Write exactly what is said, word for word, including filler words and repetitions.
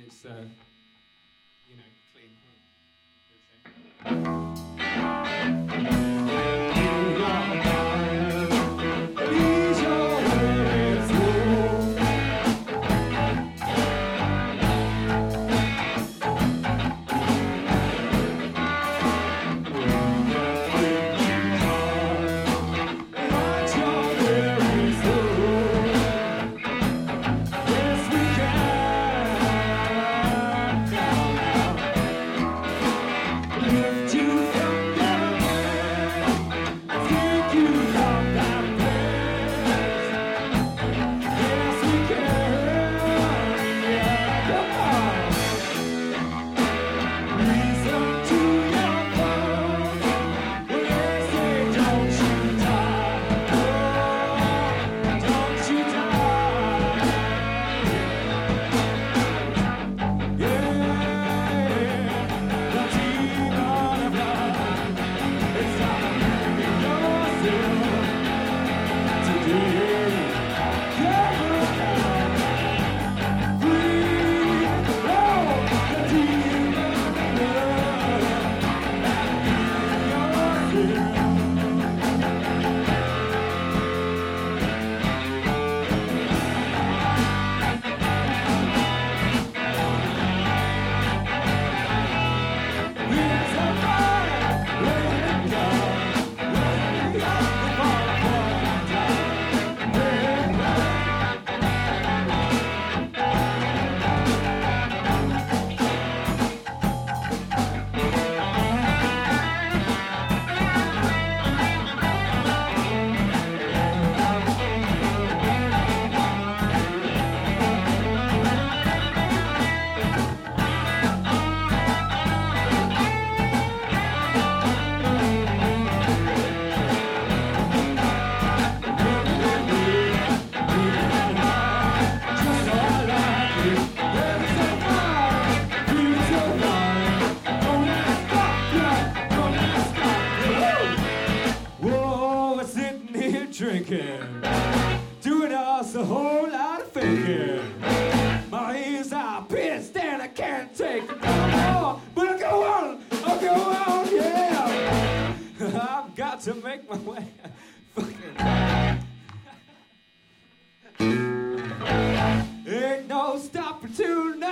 it's, uh, you know, clean. Drinking, doing us a whole lot of faking. My ears are pierced and I can't take it no more. But I'll go on, I'll go on, yeah. I've got to make my way. Fucking ain't no stopping tonight.